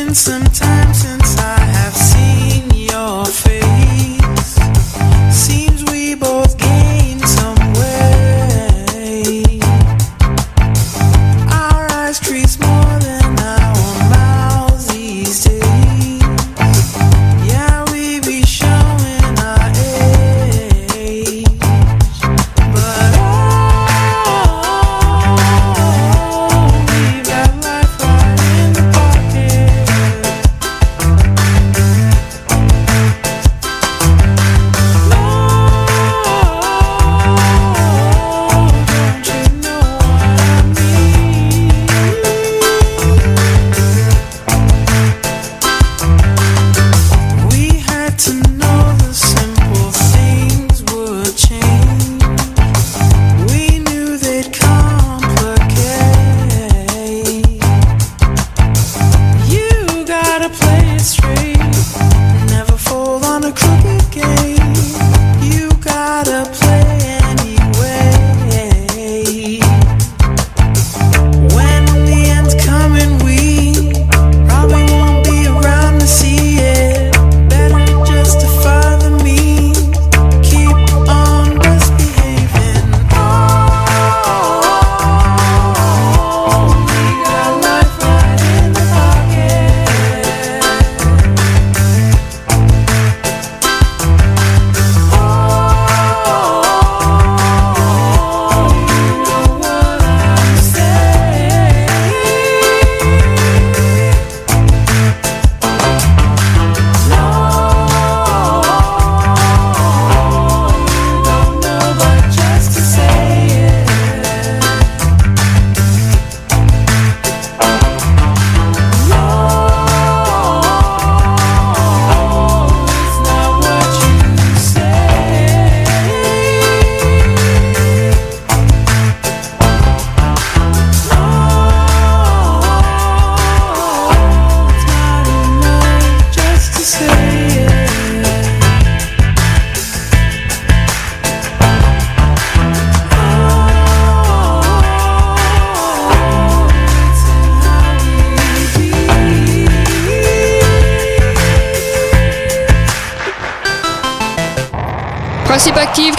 Principe active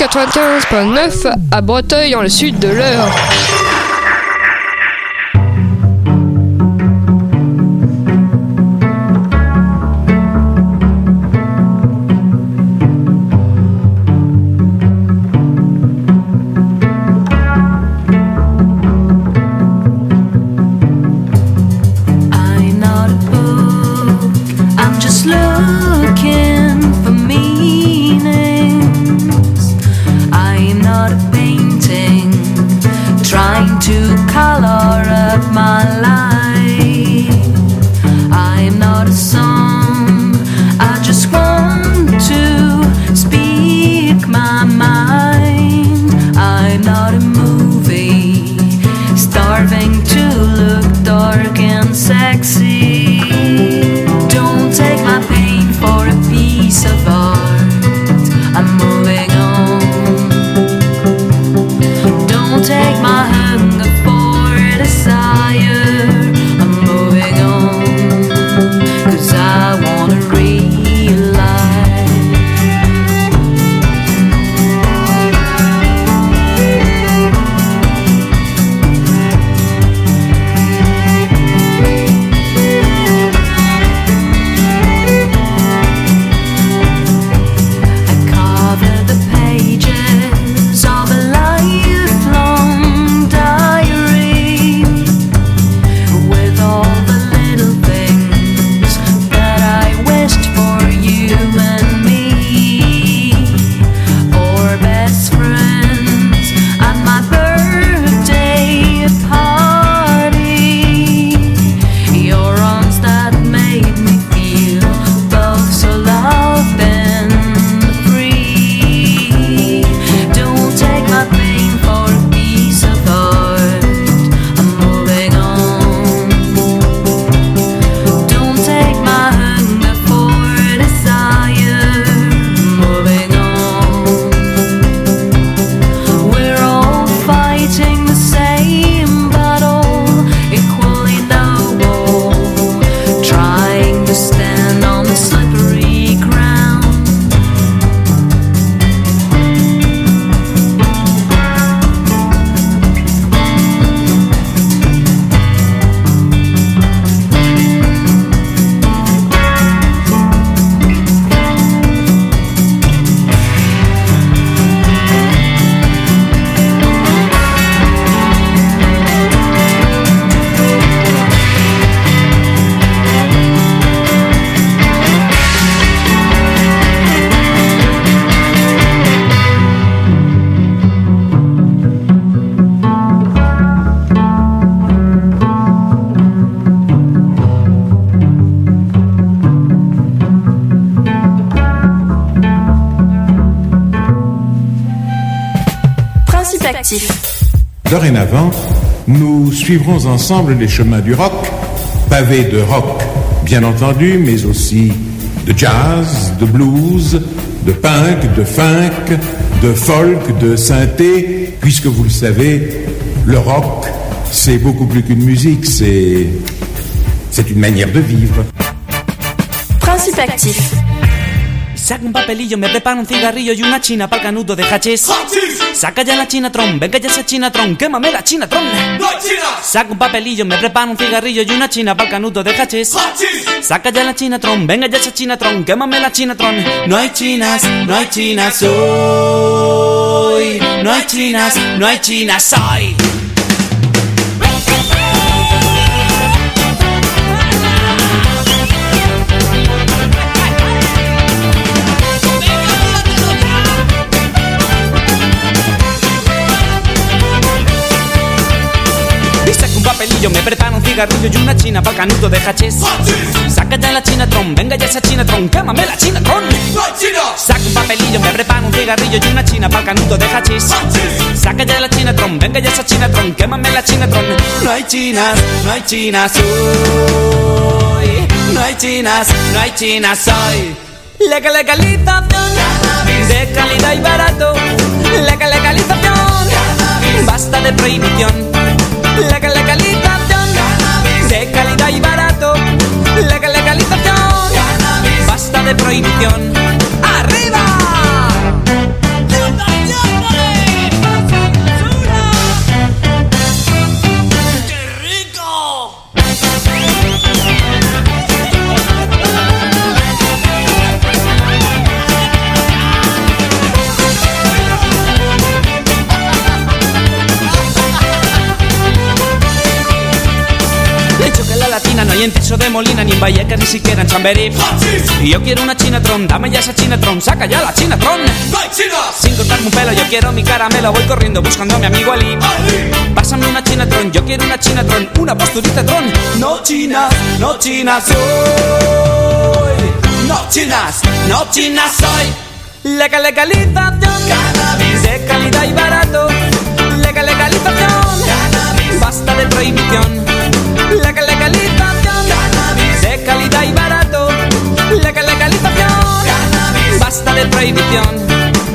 95.9 à Breteuil dans le sud de l'Eure. Trying Principactif. Dorénavant, nous suivrons ensemble les chemins du rock, pavés de rock, bien entendu, mais aussi de jazz, de blues, de punk, de funk, de folk, de synthé, puisque vous le savez, le rock, c'est beaucoup plus qu'une musique, c'est une manière de vivre. Principactif. Saca un papelillo, me preparo un cigarrillo y una china pa'l canuto de hachís. Saca ya la chinatron, venga ya esa chinatron, quémame la chinatron. ¡No hay chinas! Saca un papelillo, me preparo un cigarrillo y una china pa'l canuto de hachís. Saca ya la chinatron, venga ya esa chinatron, quémame la chinatron. No hay chinas hoy. No hay chinas hoy. Papelillo, me preparo un cigarrillo y una china pa'l canuto de hachís. Saca ya la chinatron, venga ya esa chinatron, quémame la chinatron. ¡No hay chinas! Saca un papelillo, me preparo un cigarrillo y una china pa'l canuto de hachís. Saca ya la chinatron, venga ya esa chinatron, quémame la chinatron. No hay chinas hoy. No hay chinas hoy. Legalización de calidad y barato. Legalización, basta de prohibición. Legalización de calidad y barato. Legalización, basta de prohibición. ¡Arriba! ¡Qué rico! No hay en Tiso de Molina, ni en Vallecas, ni siquiera en Chamberí. Y yo quiero una chinatron, dame ya esa chinatron, saca ya la chinatron. ¡No hay chinas! Sin cortarme un pelo, yo quiero mi caramelo, voy corriendo buscando a mi amigo Ali. Pásame una chinatron, yo quiero una chinatron, una posturita tron. No chinas hoy. No chinas hoy. Legalización, cannabis de calidad y barato. Legalización, cannabis, basta de prohibición. Legalización, cannabis de calidad y barato. Legalización, cannabis, basta de prohibición.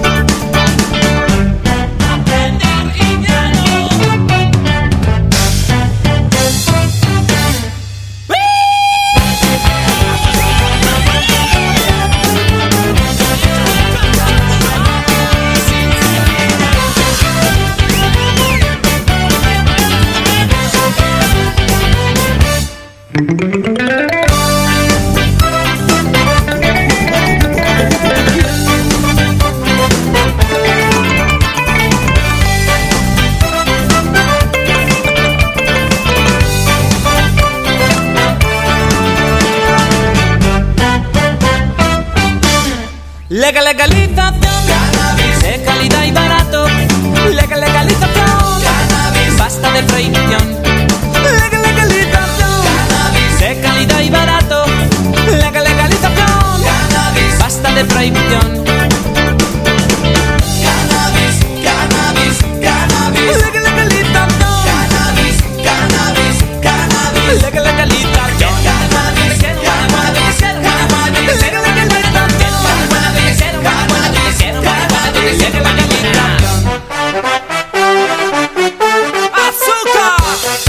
Legalización, cannabis de calidad y barato. Legalización, cannabis, basta de prohibición. Legalización, cannabis de calidad y barato. Legalización, cannabis, basta de prohibición. Cannabis, cannabis, cannabis. Legalización, cannabis, cannabis, cannabis. Legalización, cannabis, ¡azúcar!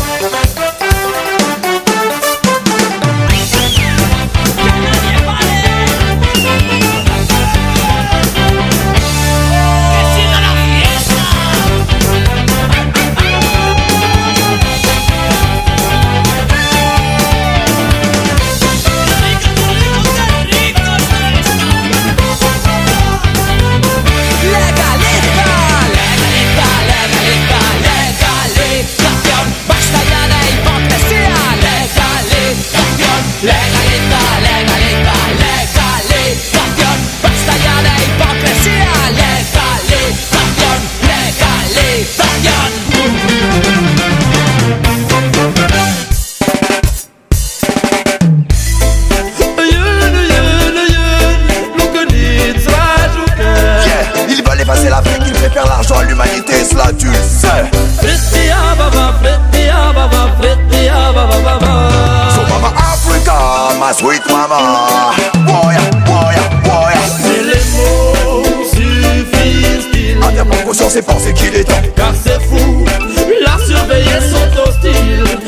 sweet mama. Boya, boya, boya. Mais les mots suffisent-ils À faire prendre conscience et penser qu'il est temps. Car c'est fou, la surveillée sont hostiles.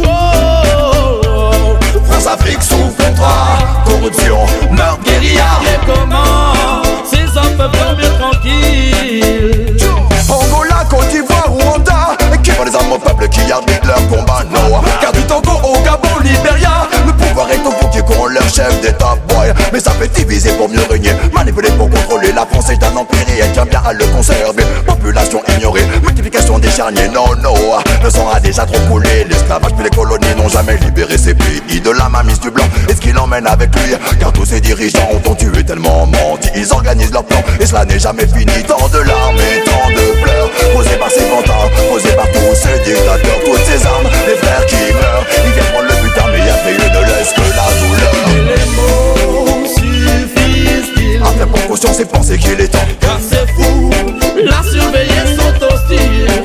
France-Afrique sous contrat, corruption, meurtre, guérilla. Et comment ces hommes peuvent dormir tranquilles? Angola, Côte d'Ivoire, Rwanda, qui vend les armes au peuple qui arbitre leur combat, no. Car du Togo au Gabon, Libéria, le pouvoir est au bouquet qu'on leur chef d'état, boy. Mais ça fait diviser pour mieux régner, manipuler pour contrôler. La France est un empire et elle tient bien à le conserver. Population ignorée, multiplication des charniers, non, non. Le sang a déjà trop coulé, l'esclavage puis les colonies n'ont jamais libéré ces pays de la mainmise du blanc. Et ce qu'il emmène avec lui, car tous ces dirigeants ont tué tellement menti. Ils organisent leur plan et cela n'est jamais fini. Tant de larmes et tant de pleurs causés par ces pantins, causés par tous ces dictateurs, toutes ces armes, les frères qui meurent. Ils viennent prendre le butin mais après ils ne laissent que la douleur. Et les mots suffisent-ils À faire prendre conscience et penser qu'il est temps. Car c'est fou, la surveillée sont hostiles.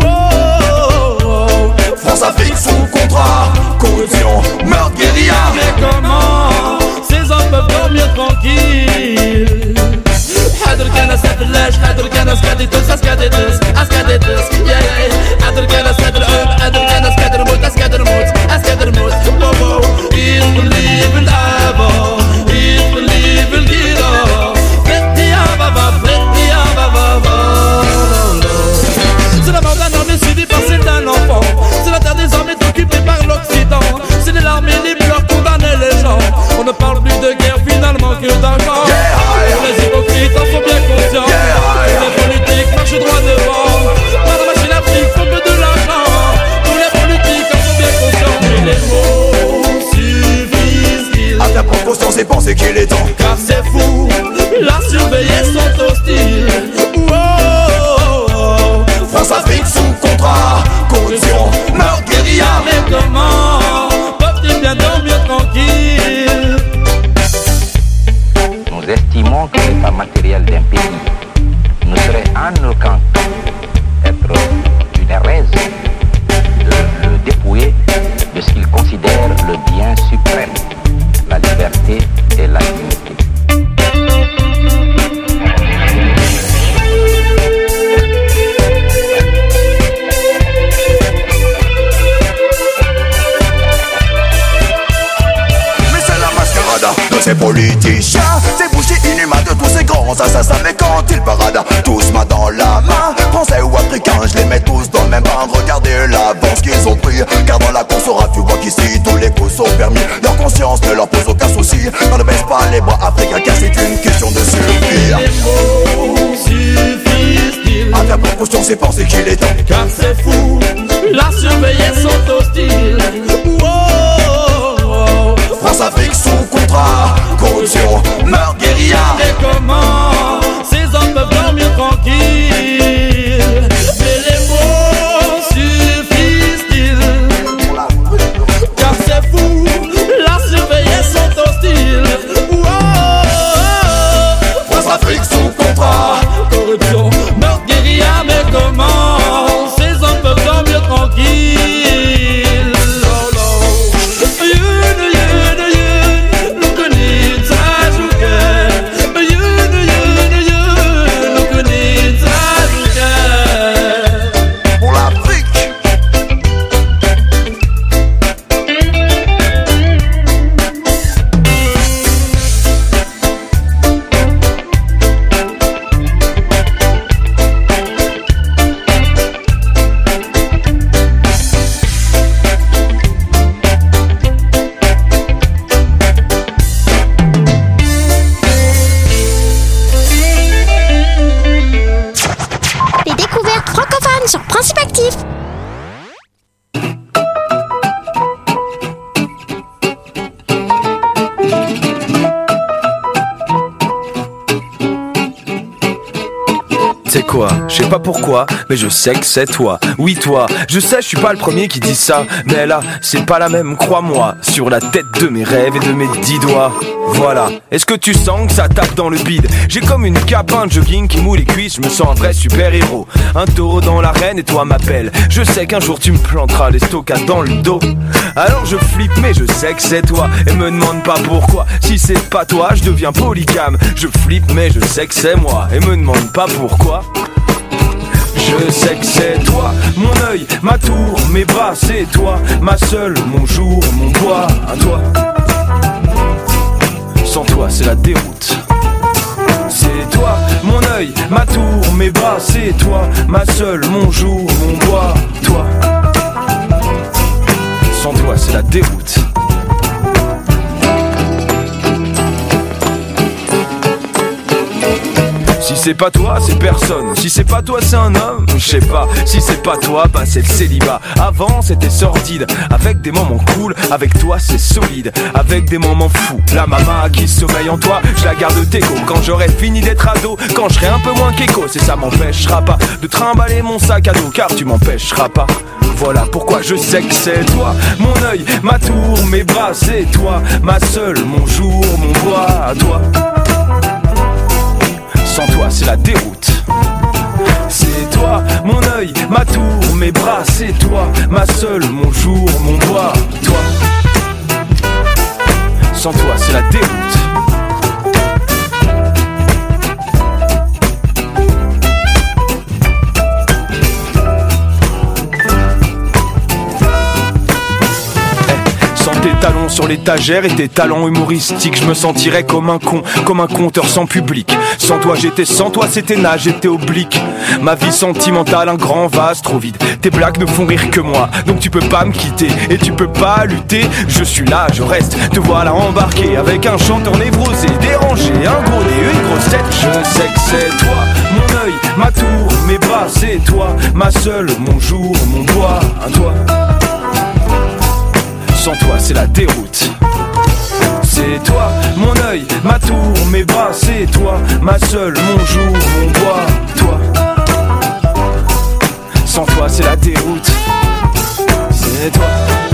France-Afrique sous contrat, corruption, meurtre, guérilla. Mais comment ces hommes peuvent dormir tranquilles? حاضر كان ساتلاش حاضر كان سكاديتوس اسكاديتوس اسكاديتوس يا حاضر كان ساتلعب حاضر كان سكادر موت اسكادر موت اسكادر موت واو يطلي بالابا يطلي بالجيرا فتي يا بابا فتي يا بابا. C'est la mort d'un homme et suivi par celle d'un enfant. C'est la terre des hommes est occupée par l'Occident. C'est les larmes et les pleurs condamner les gens. On ne parle plus de guerre finalement que d'argent. Les hypocrites en sont bien conscients. Les politiques marchent droit devant. Par la machine afrique font que de l'argent. Tous les politiques en sont bien conscients. Mais les mots suffisent-ils À faire prendre conscience et penser qu'il est temps. Car c'est fou, la surveillée sont hostiles. France-Afrique sous contrat, corruption, meurtre, guérilla. Mais comment peuvent-ils bien dormir tranquilles? Nous estimons que l'état matériel d'un pays ne serait en aucun cas être une raison de le dépouiller de ce qu'il considère le bien suprême, la liberté et la dignité. De ces politiciens, ces bouchers inhumains de tous ces grands assassins. Mais quand ils paradent, tous main dans la main, français ou africains, je les mets tous dans le même bain. Regardez l'avance qu'ils ont pris, car dans la course au rap, tu vois qu'ici tous les coups sont permis. Leur conscience ne leur pose aucun souci, ne baisse pas les bras africains, car c'est une question de survie. Les mots suffisent-ils À faire prendre conscience et penser qu'il est temps. Car c'est fou, la surveillée sont hostiles. France-Afrique sous contrat, corruption, meurtre, guérilla. Et comment ces hommes peuvent dormir tranquilles? Mais les mots suffisent-ils? Car c'est fou, la surveillée sont hostiles. France-Afrique sous contrat, corruption, meurtre, guérilla. Mais comment ces hommes peuvent dormir tranquilles? quoi. Je sais pas pourquoi, mais je sais que c'est toi. Oui toi, je sais, je suis pas le premier qui dit ça, mais là, c'est pas la même, crois-moi. Sur la tête de mes rêves et de mes 10 doigts. Voilà, est-ce que tu sens que ça tape dans le bide? J'ai comme une cape, un jogging qui moule les cuisses, je me sens un vrai super-héros. Un taureau dans l'arène et toi m'appelles. Je sais qu'un jour tu me planteras les stocades dans le dos. Alors je flippe mais je sais que c'est toi. Et me demande pas pourquoi, si c'est pas toi je deviens polygame. Je flippe mais je sais que c'est moi. Et me demande pas pourquoi. Je sais que c'est toi, mon œil, ma tour, mes bras, c'est toi. Ma seule, mon jour, mon bois, à toi. Sans toi c'est la déroute. C'est toi, mon œil, ma tour, mes bras, c'est toi. Ma seule, mon jour, mon bois, toi. Sans toi c'est la déroute. Si c'est pas toi, c'est personne. Si c'est pas toi, c'est un homme. Je sais pas. Si c'est pas toi, bah c'est le célibat. Avant, c'était sordide. Avec des moments cool. Avec toi, c'est solide. Avec des moments fous. La maman qui sommeille en toi, je la garde d'écho. Quand j'aurai fini d'être ado, quand je serai un peu moins qu'écho. C'est ça m'empêchera pas de trimballer mon sac à dos. Car tu m'empêcheras pas. Voilà pourquoi je sais que c'est toi. Mon œil, ma tour, mes bras, c'est toi. Ma seule, mon jour, mon bois, toi. Sans toi c'est la déroute. C'est toi, mon œil, ma tour, mes bras, c'est toi. Ma seule, mon jour, mon bois, toi. Sans toi c'est la déroute. Tes talons sur l'étagère et tes talents humoristiques, je me sentirais comme un con, comme un conteur sans public. Sans toi j'étais sans toi, c'était nage, j'étais oblique. Ma vie sentimentale, un grand vase trop vide. Tes blagues ne font rire que moi, donc tu peux pas me quitter et tu peux pas lutter. Je suis là, je reste, te voilà embarqué avec un chanteur névrosé, dérangé, un gros nez, une grosse tête. Je sais que c'est toi, mon œil, ma tour, mes bras, c'est toi. Ma seule, mon jour, mon bois, à toi. Sans toi c'est la déroute. C'est toi, mon œil, ma tour, mes bras, c'est toi. Ma seule, mon jour, mon bois, toi. Sans toi c'est la déroute. C'est toi.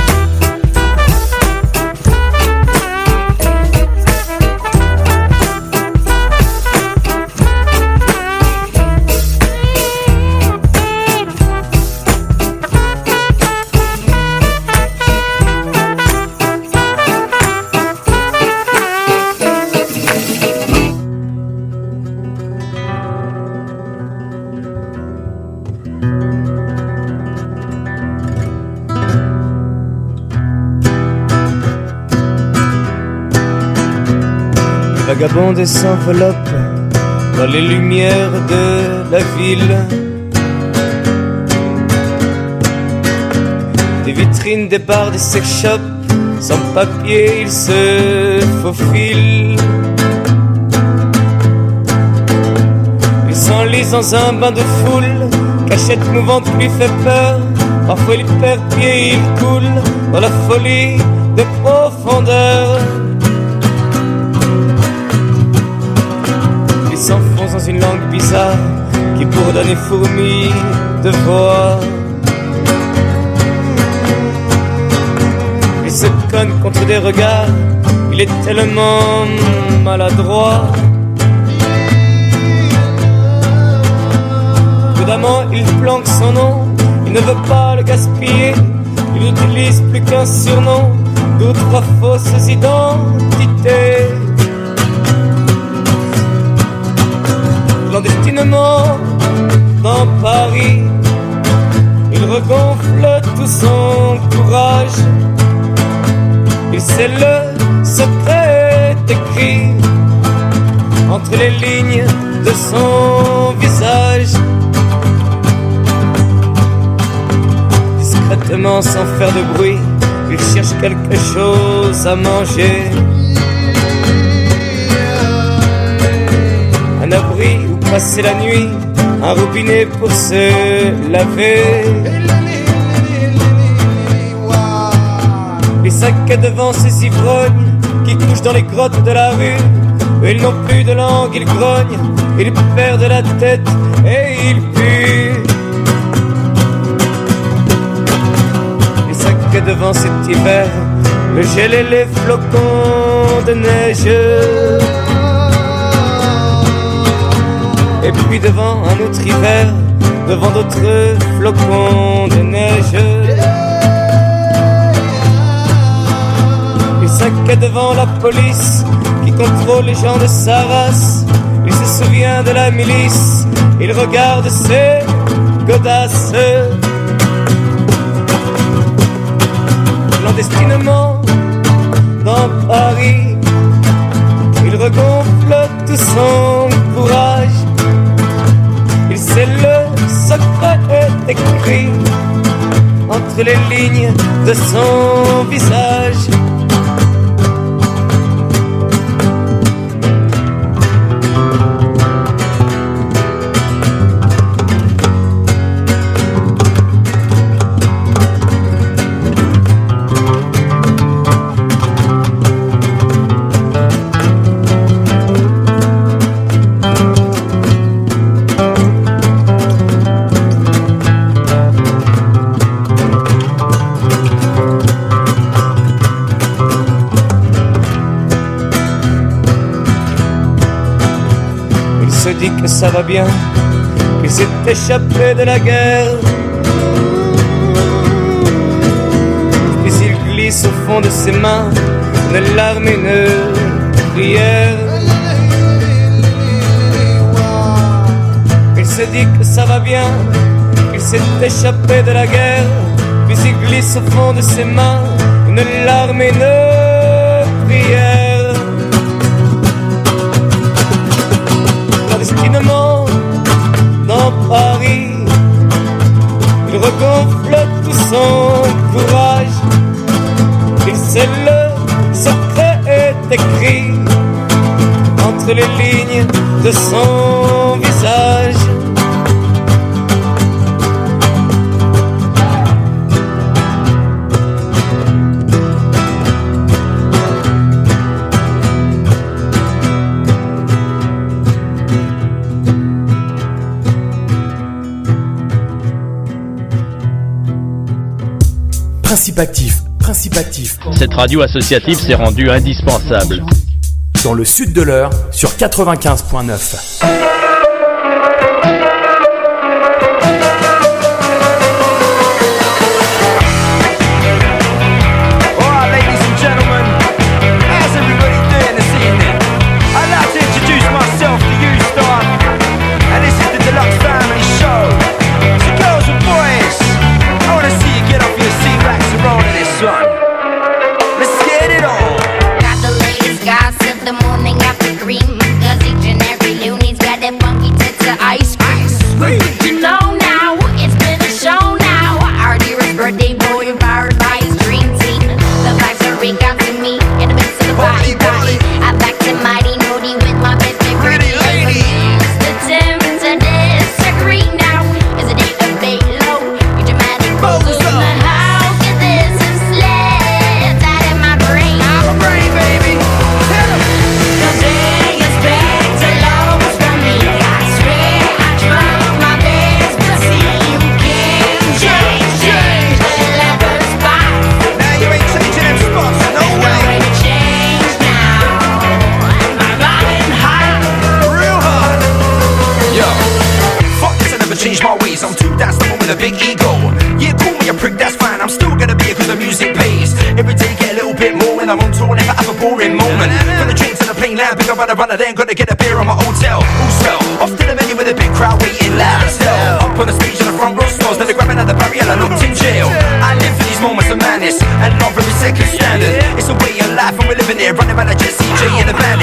Vagabonde s'enveloppe dans les lumières de la ville. Des vitrines, des bars, des sex shops, sans papier ils se faufilent. Ils s'enlisent dans un bain de foule, cachette mouvante lui fait peur. Parfois il perd pied, il coule dans la folie des profondeurs. Il s'enfonce dans une langue bizarre qui bourdonne et fourmille de voix. Il se cogne contre des regards, il est tellement maladroit. Prudemment il planque son nom, il ne veut pas le gaspiller. Il n'utilise plus qu'un surnom, deux, trois fausses identités. Clandestinement dans Paris, il regonfle tout son courage. Il sait le secret écrit entre les lignes de son visage. Discrètement, sans faire de bruit, il cherche quelque chose à manger. Un abri où passer la nuit, un robinet pour se laver. Les sacs devant ces ivrognes qui couchent dans les grottes de la rue. Ils n'ont plus de langue, ils grognent, ils perdent la tête et il pue. Les sacs devant cet hiver, le gel et les flocons de neige. Et puis devant un autre hiver, devant d'autres flocons de neige. Il sac devant la police qui contrôle les gens de sa race. Il se souvient de la milice, il regarde ses godasses. Clandestinement dans Paris, il regonfle tout son courage. Il sait le secret écrit entre les lignes de son visage. Dit que ça va bien, qu'il s'est échappé de la guerre. Puis il glisse au fond de ses mains une larme et une prière. Il se dit que ça va bien, qu'il s'est échappé de la guerre. Puis il glisse au fond de ses mains une larme et une prière. Dans Paris, il regonfle tout son courage. Il sait le secret est écrit entre les lignes de son visage. Principe actif. Cette radio associative s'est rendue indispensable. Dans le sud de l'Eure, sur 95.9. Runner, then gotta get a beer on my hotel. Who's well? Off to the menu with a big crowd waiting loud as hell. Up on the stage in the front row stalls, then they're grabbing at the barrier, I looked in jail. I live for these moments of madness, and not for every second standard. It's a way of life, and we're living here, running by the Jesse J in the band.